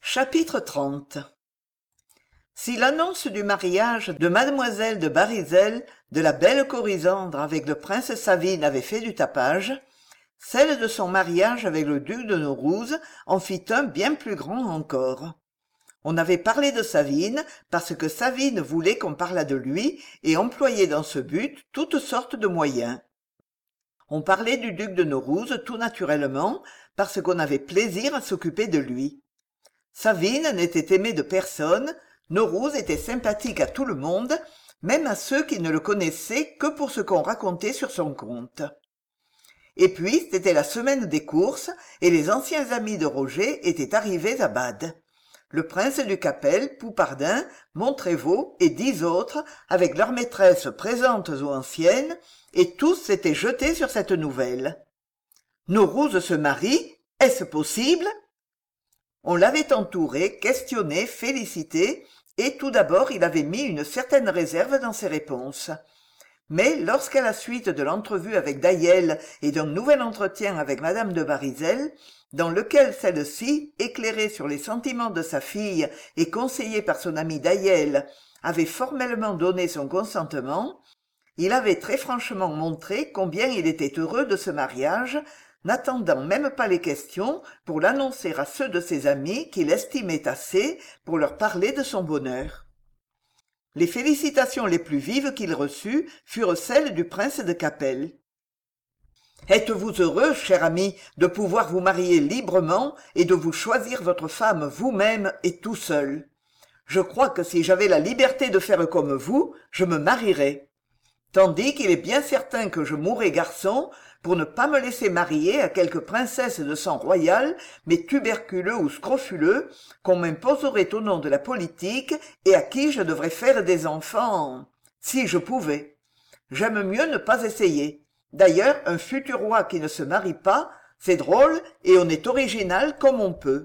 Chapitre 30. Si l'annonce du mariage de mademoiselle de Barizelle de la belle Corisandre avec le prince Savine avait fait du tapage, celle de son mariage avec le duc de Naurouze en fit un bien plus grand encore. On avait parlé de Savine parce que Savine voulait qu'on parlât de lui et employait dans ce but toutes sortes de moyens. On parlait du duc de Naurouze tout naturellement parce qu'on avait plaisir à s'occuper de lui. Savine n'était aimé de personne, Naurouze était sympathique à tout le monde, même à ceux qui ne le connaissaient que pour ce qu'on racontait sur son compte. Et puis c'était la semaine des courses, et les anciens amis de Roger étaient arrivés à Bade. Le prince du Capel, Poupardin, Montrévaux et 10 autres, avec leurs maîtresses présentes ou anciennes, et tous s'étaient jetés sur cette nouvelle. Naurouze se marie, est-ce possible ? On l'avait entouré, questionné, félicité, et tout d'abord il avait mis une certaine réserve dans ses réponses. Mais lorsqu'à la suite de l'entrevue avec Daïel et d'un nouvel entretien avec madame de Barizelle, dans lequel celle-ci, éclairée sur les sentiments de sa fille et conseillée par son ami Daïel, avait formellement donné son consentement, il avait très franchement montré combien il était heureux de ce mariage, n'attendant même pas les questions pour l'annoncer à ceux de ses amis qu'il estimait assez pour leur parler de son bonheur. Les félicitations les plus vives qu'il reçut furent celles du prince de Capel. « Êtes-vous heureux, cher ami, de pouvoir vous marier librement et de vous choisir votre femme vous-même et tout seul ? Je crois que si j'avais la liberté de faire comme vous, je me marierais. Tandis qu'il est bien certain que je mourrai garçon pour ne pas me laisser marier à quelque princesse de sang royal, mais tuberculeux ou scrofuleux, qu'on m'imposerait au nom de la politique et à qui je devrais faire des enfants, si je pouvais. J'aime mieux ne pas essayer. D'ailleurs, un futur roi qui ne se marie pas, c'est drôle et on est original comme on peut. »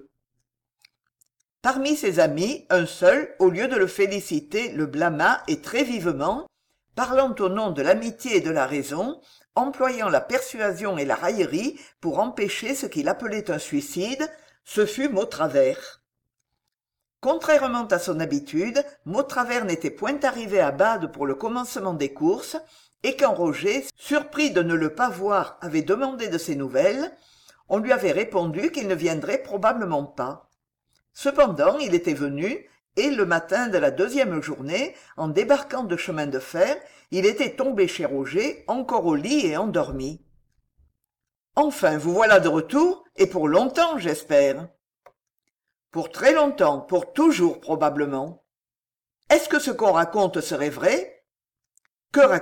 Parmi ses amis, un seul, au lieu de le féliciter, le blâma et très vivement, parlant au nom de l'amitié et de la raison, employant la persuasion et la raillerie pour empêcher ce qu'il appelait un suicide, ce fut Mautravers. Contrairement à son habitude, Mautravers n'était point arrivé à Bade pour le commencement des courses, et quand Roger, surpris de ne le pas voir, avait demandé de ses nouvelles, on lui avait répondu qu'il ne viendrait probablement pas. Cependant, il était venu, et le matin de la deuxième journée, en débarquant de chemin de fer, il était tombé chez Roger, encore au lit et endormi. « Enfin, vous voilà de retour, et pour longtemps, j'espère. »« Pour très longtemps, pour toujours probablement. »« Est-ce que ce qu'on raconte serait vrai ? » ?»« Que raconte-t-on ? » ?»«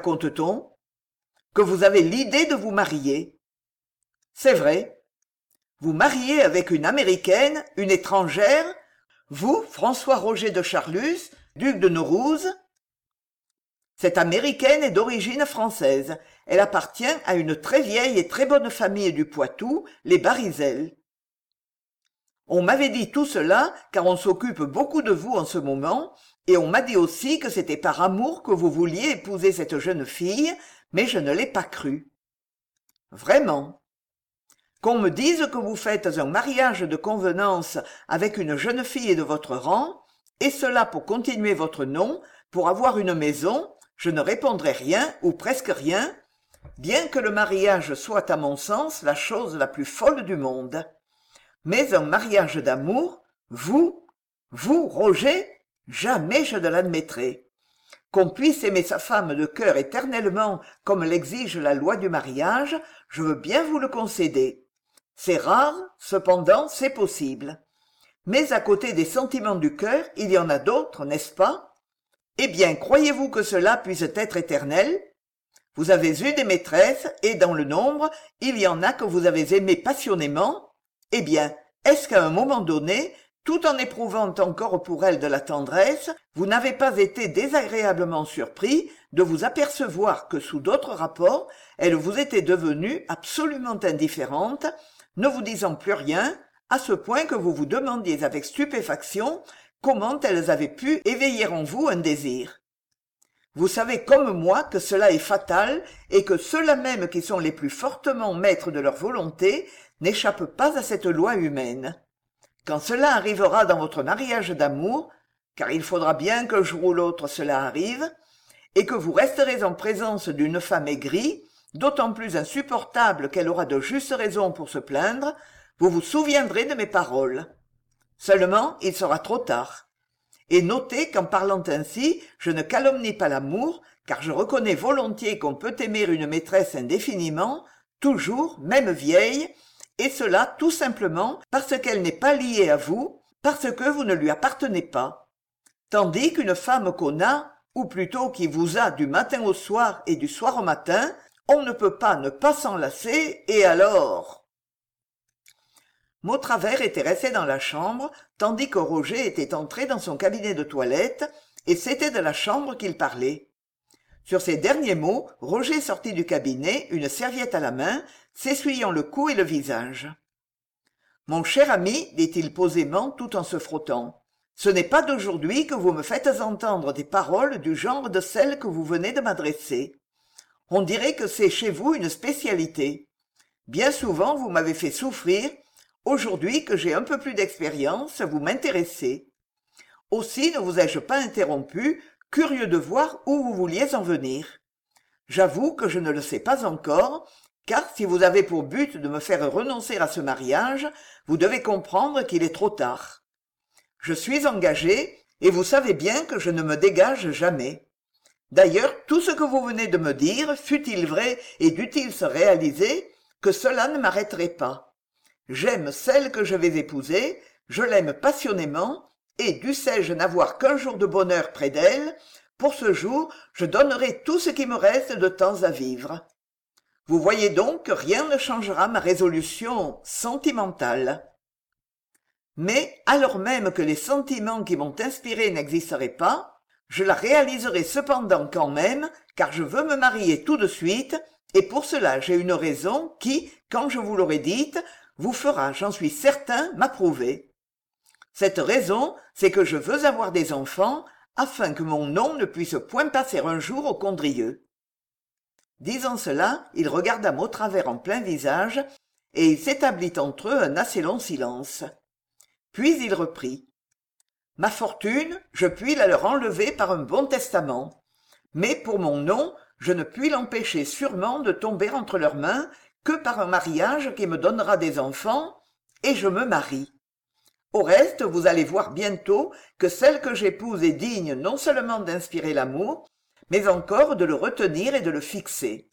Que vous avez l'idée de vous marier. »« C'est vrai. » »« Vous marier avec une Américaine, une étrangère ? Vous, François Roger de Charlus, duc de Naurouze ? Cette Américaine est d'origine française. Elle appartient à une très vieille et très bonne famille du Poitou, les Barizelle. On m'avait dit tout cela car on s'occupe beaucoup de vous en ce moment, et on m'a dit aussi que c'était par amour que vous vouliez épouser cette jeune fille, mais je ne l'ai pas cru. Vraiment. Qu'on me dise que vous faites un mariage de convenance avec une jeune fille de votre rang, et cela pour continuer votre nom, pour avoir une maison, je ne répondrai rien ou presque rien, bien que le mariage soit à mon sens la chose la plus folle du monde. Mais un mariage d'amour, vous, Roger, jamais je ne l'admettrai. Qu'on puisse aimer sa femme de cœur éternellement comme l'exige la loi du mariage, je veux bien vous le concéder. C'est rare, cependant c'est possible. Mais à côté des sentiments du cœur, il y en a d'autres, n'est-ce pas ? Eh bien, croyez-vous que cela puisse être éternel ? Vous avez eu des maîtresses, et dans le nombre, il y en a que vous avez aimées passionnément. Eh bien, est-ce qu'à un moment donné, tout en éprouvant encore pour elles de la tendresse, vous n'avez pas été désagréablement surpris de vous apercevoir que sous d'autres rapports, elles vous étaient devenues absolument indifférentes, ne vous disant plus rien, à ce point que vous vous demandiez avec stupéfaction comment elles avaient pu éveiller en vous un désir. Vous savez comme moi que cela est fatal et que ceux-là même qui sont les plus fortement maîtres de leur volonté n'échappent pas à cette loi humaine. quand cela arrivera dans votre mariage d'amour, car il faudra bien qu'un jour ou l'autre cela arrive, et que vous resterez en présence d'une femme aigrie, d'autant plus insupportable qu'elle aura de justes raisons pour se plaindre, vous vous souviendrez de mes paroles. Seulement, il sera trop tard. Et notez qu'en parlant ainsi, je ne calomnie pas l'amour, car je reconnais volontiers qu'on peut aimer une maîtresse indéfiniment, toujours, même vieille, et cela tout simplement parce qu'elle n'est pas liée à vous, parce que vous ne lui appartenez pas. Tandis qu'une femme qu'on a, ou plutôt qui vous a du matin au soir et du soir au matin, on ne peut pas ne pas s'enlacer, et alors... Mautravers était resté dans la chambre, tandis que Roger était entré dans son cabinet de toilette, et c'était de la chambre qu'il parlait. Sur ces derniers mots, Roger sortit du cabinet, une serviette à la main, s'essuyant le cou et le visage. « Mon cher ami, dit-il posément tout en se frottant, ce n'est pas d'aujourd'hui que vous me faites entendre des paroles du genre de celles que vous venez de m'adresser. On dirait que c'est chez vous une spécialité. Bien souvent vous m'avez fait souffrir. Aujourd'hui que j'ai un peu plus d'expérience, vous m'intéressez. Aussi ne vous ai-je pas interrompu, curieux de voir où vous vouliez en venir. J'avoue que je ne le sais pas encore, car si vous avez pour but de me faire renoncer à ce mariage, vous devez comprendre qu'il est trop tard. Je suis engagé, et vous savez bien que je ne me dégage jamais. D'ailleurs, tout ce que vous venez de me dire, fût-il vrai et dût-il se réaliser, que cela ne m'arrêterait pas. J'aime celle que je vais épouser, je l'aime passionnément, et dussé-je n'avoir qu'un jour de bonheur près d'elle, pour ce jour, je donnerai tout ce qui me reste de temps à vivre. Vous voyez donc que rien ne changera ma résolution sentimentale. Mais, alors même que les sentiments qui m'ont inspiré n'existeraient pas, je la réaliserai cependant quand même, car je veux me marier tout de suite, et pour cela j'ai une raison qui, quand je vous l'aurai dite, vous fera, j'en suis certain, m'approuver. Cette raison, c'est que je veux avoir des enfants, afin que mon nom ne puisse point passer un jour au condrieux. Disant cela, il regarda Mautravers en plein visage, et il s'établit entre eux un assez long silence. Puis il reprit. « Ma fortune, je puis la leur enlever par un bon testament. Mais pour mon nom, je ne puis l'empêcher sûrement de tomber entre leurs mains que par un mariage qui me donnera des enfants, et je me marie. Au reste, vous allez voir bientôt que celle que j'épouse est digne non seulement d'inspirer l'amour, mais encore de le retenir et de le fixer.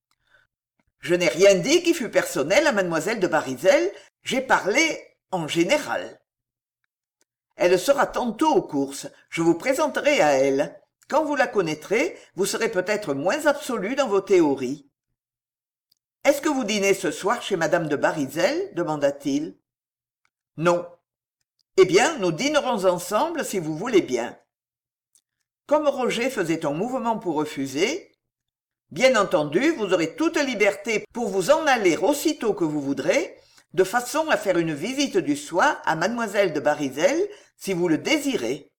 Je n'ai rien dit qui fût personnel à mademoiselle de Barisel, j'ai parlé en général. Elle sera tantôt aux courses, je vous présenterai à elle. Quand vous la connaîtrez, vous serez peut-être moins absolu dans vos théories. « Est-ce que vous dînez ce soir chez madame de Barisel ?» demanda-t-il. « Non. »« Eh bien, nous dînerons ensemble si vous voulez bien. » Comme Roger faisait un mouvement pour refuser, « Bien entendu, vous aurez toute liberté pour vous en aller aussitôt que vous voudrez, de façon à faire une visite du soir à mademoiselle de Barisel si vous le désirez.